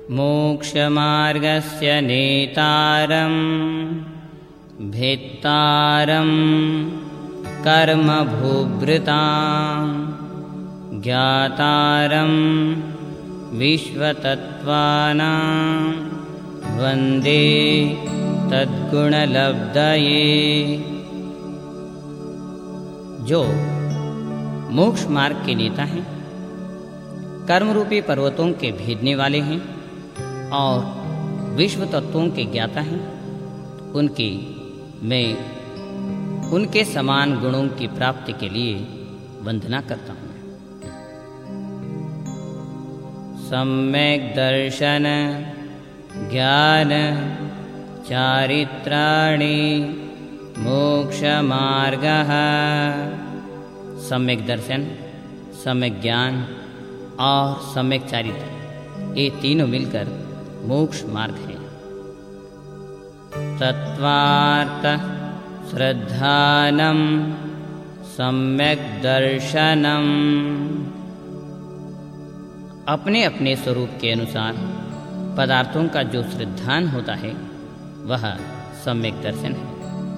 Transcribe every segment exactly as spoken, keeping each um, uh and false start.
मोक्षमार्गस्य नेतारं भेत्तारं कर्मभूभृतां ज्ञातारं विश्वतत्त्वानां वन्दे तद्गुणलब्धये। जो मोक्ष मार्ग के नेता हैं, कर्मरूपी पर्वतों के भेदने वाले हैं और विश्व तत्वों के ज्ञाता हैं, उनकी मैं उनके समान गुणों की प्राप्ति के लिए वंदना करता हूँ। सम्यक् दर्शन ज्ञान चारित्राणि मोक्ष मार्गः। सम्यक् दर्शन, सम्यक् ज्ञान और सम्यक् चारित्र, ये तीनों मिलकर मोक्ष मार्ग है। तत्वार्थ श्रद्धानं सम्यक् दर्शनम्। अपने अपने स्वरूप के अनुसार पदार्थों का जो श्रद्धान होता है वह सम्यक् दर्शन है।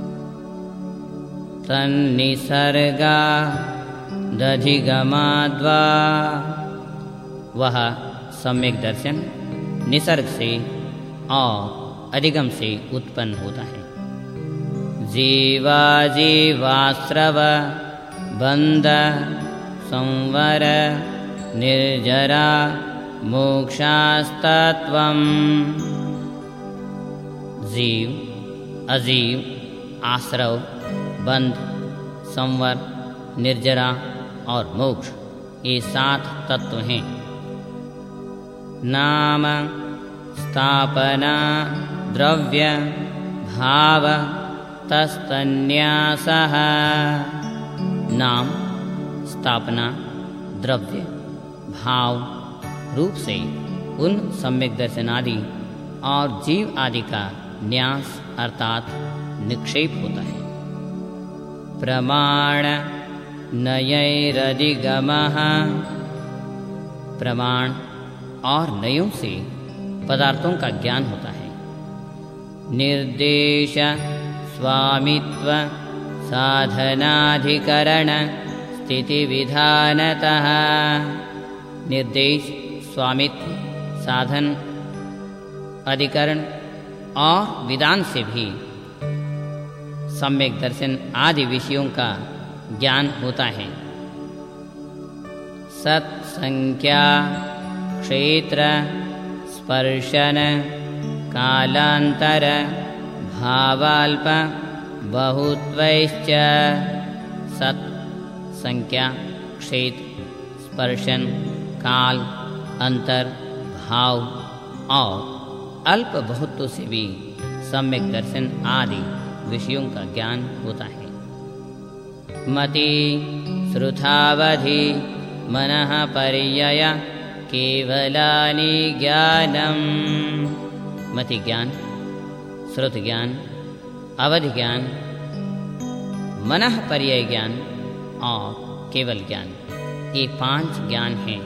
तन्निसर्गा दधिगमाद्वा, वह सम्यक् दर्शन निसर्ग से और अधिगम से उत्पन्न होता है। जीवा जीवाश्रव बंध संवर निर्जरा मोक्षास्तत्वम्। जीव, अजीव, आश्रव, बंध, संवर, निर्जरा और मोक्ष, ये सात तत्व हैं। नाम स्थापना द्रव्य भाव तस्तन्यासः। नाम, स्थापना, द्रव्य, भाव रूप से उन सम्यक् दर्शन आदि और जीव आदि का न्यास अर्थात निक्षेप होता है। प्रमाण नयैरधिगमः। प्रमाण और नयों से पदार्थों का ज्ञान होता है। निर्देश स्वामित्व साधनाधिकरण स्थिति विधानतः। निर्देश, स्वामित्व, साधन, अधिकरण और विधान से भी सम्यक् दर्शन आदि विषयों का ज्ञान होता है। सत्संख्या क्षेत्र स्पर्शन कालांतर भावाल्प बहुत्वैश्च। सत्, संख्या, क्षेत्र, स्पर्शन, काल, अंतर, भाव और अल्प बहुत्व से भी सम्यक् दर्शन आदि विषयों का ज्ञान होता है। मति श्रुतावधि मनः पर्यय केवलानि ज्ञानम्। मति ज्ञान, श्रुत ज्ञान, अवधि ज्ञान, मनः पर्यय ज्ञान और केवल ज्ञान, ये पांच ज्ञान हैं।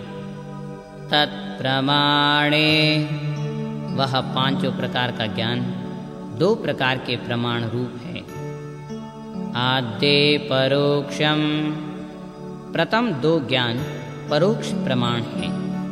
तत्प्रमाणे, वह पांचों प्रकार का ज्ञान दो प्रकार के प्रमाण रूप है। आद्ये परोक्षम, प्रथम दो ज्ञान परोक्ष प्रमाण है।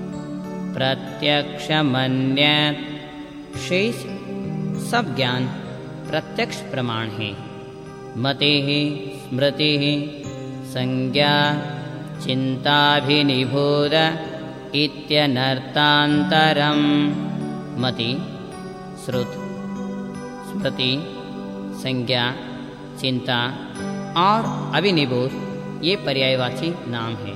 प्रत्यक्षमन्यत्, शेष सब ज्ञान प्रत्यक्ष प्रमाण है। मतेः स्मृतिः संज्ञा चिंताभिनिबोध इत्यनर्थान्तरम्। मति, श्रुत, स्मृति, संज्ञा, चिंता और अभिनिबोध ये पर्यायवाची नाम है।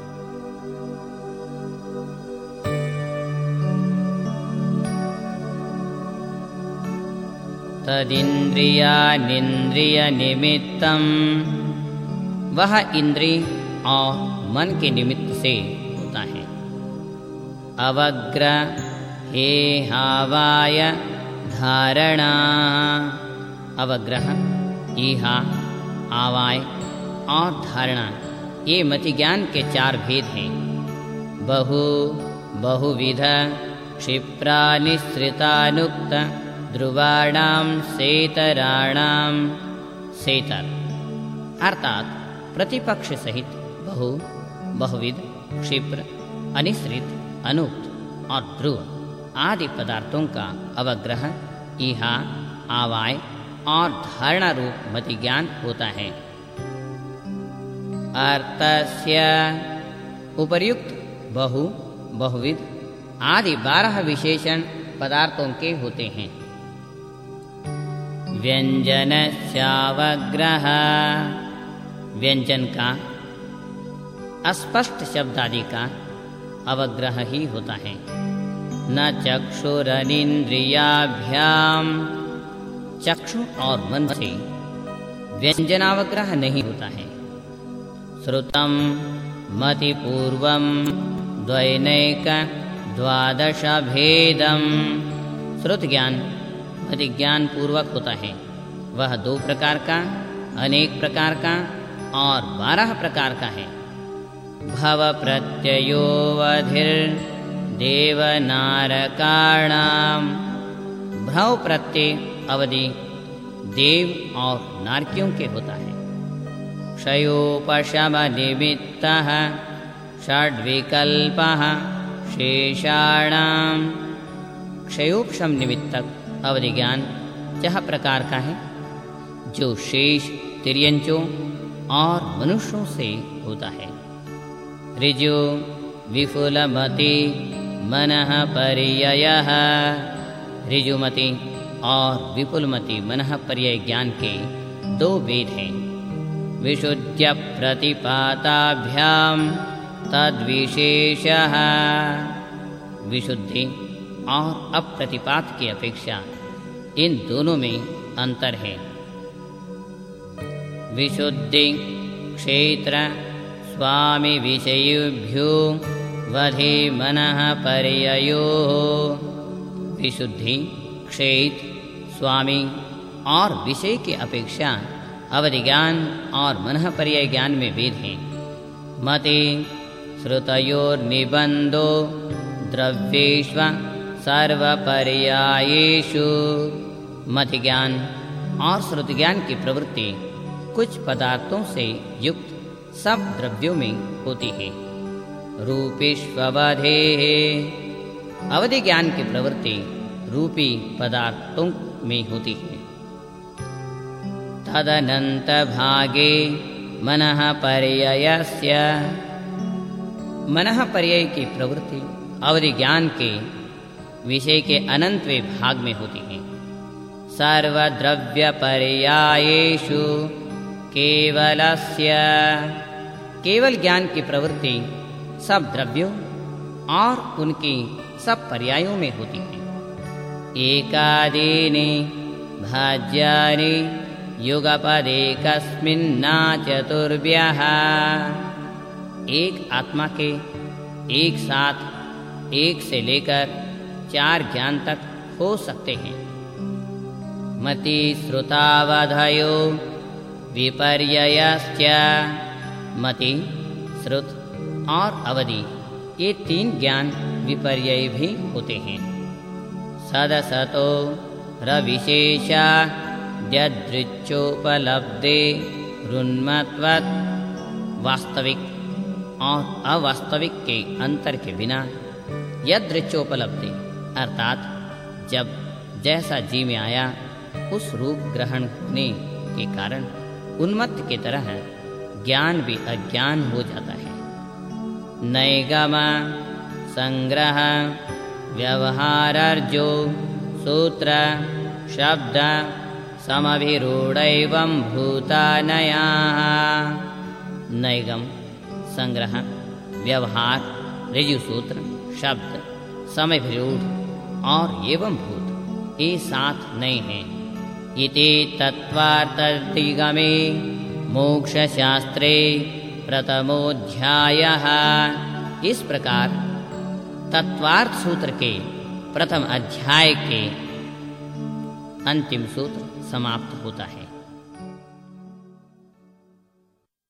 तदिन्द्रियानिन्द्रिय निमित्तम, वह इंद्रिय और मन के निमित्त से होता है। अवग्र हे हावाय धारणा, अवग्रह, ईहा, आवाय और धारणा, ये मति ज्ञान के चार भेद हैं। बहु बहुविध क्षिप्रानिसृतानुक्त ध्रुवाणाम सेतराणाम। सेतर अर्थात प्रतिपक्ष सहित बहु, बहुविध, क्षिप्र, अनिश्रित, अनुक्त और ध्रुव आदि पदार्थों का अवग्रह, इहा, आवाय और धारणा रूप मति ज्ञान होता है। अर्थस्य उपर्युक्त बहु, बहुविध आदि बारह विशेषण पदार्थों के होते हैं। व्यंजनस्यावग्रह व्यंजन का अस्पष्ट शब्द आदि का अवग्रह ही होता है। न चक्षुरनिन्द्रियाभ्याम चक्षु और मन से व्यंजनावग्रह नहीं होता है। श्रुतम मतिपूर्वम द्वैनैक द्वादश भेदम श्रुत ज्ञान मति ज्ञान पूर्वक होता है। वह दो प्रकार का, अनेक प्रकार का और बारह प्रकार का है। भव प्रत्ययोवधिर देवनारकाणाम भ्रव प्रत्यय अवधि देव और नारकियों के होता है। क्षयोपशम निमित्तः षड्विकल्पः शेषाणाम क्षयोपशम निमित्तक अवधि ज्ञान यह प्रकार का है जो शेष तिर्यंचों और मनुष्यों से होता है। ऋजु विफुलमति मनः पर्ययः ऋजुमति और विपुलमति मनः पर्यय ज्ञान के दो वेद हैं। विशुद्ध्य प्रतिपाताभ्याम तद्विशेषः विशुद्धि और अप्रतिपात की अपेक्षा इन दोनों में अंतर है। विशुद्धि क्षेत्र स्वामी विषयेभ्यो वधे मनः पर्ययो विशुद्धि क्षेत्र स्वामी और विषय की अपेक्षा अवधि ज्ञान और मनः पर्यय ज्ञान में भेद है। मते श्रुतयोर्निबंधो द्रव्येष्व सर्वपर्यायेषु मति ज्ञान और श्रुत ज्ञान की प्रवृत्ति कुछ पदार्थों से युक्त सब द्रव्यों में होती है। रूपेष्ववधे अवधि ज्ञान की प्रवृत्ति रूपी पदार्थों में होती है। तदनंत भागे मनः पर्ययस्य मनः पर्यय की प्रवृत्ति अवधि ज्ञान के विषय के अनंतवें भाग में होती है। सर्वद्रव्य पर्यायेषु केवलस्य केवल ज्ञान की प्रवृत्ति सब द्रव्यों और उनकी सब पर्यायों में होती है। एकादीनि भाज्यानि युगपदेकस्मिन्ना चतुर्भ्यः एक आत्मा के एक साथ एक से लेकर चार ज्ञान तक हो सकते हैं। मति श्रुतावधयो विपर्ययश्च मति श्रुत और अवधि ये तीन ज्ञान विपर्यय भी होते हैं। सदसतो रविशेषा यदृच्छोपलब्धे रुन्मत्वत् वास्तविक और अवास्तविक के अंतर के बिना यदृच्छोपलब्धि अर्थात जब जैसा जी में आया उस रूप ग्रहण होने के कारण उन्मत्त की तरह ज्ञान भी अज्ञान हो जाता है। नैगम संग्रह व्यवहारार्जो सूत्र शब्द समभिरूढ़ैवं भूतानया नैगम संग्रह व्यवहार ऋजु सूत्र शब्द समभिरूढ़ और एवं भूत ये सात नए हैं। इति तत्त्वार्थाधिगमे मोक्षशास्त्रे प्रथमोऽध्यायः इस प्रकार तत्वार्थ सूत्र के प्रथम अध्याय के अंतिम सूत्र समाप्त होता है।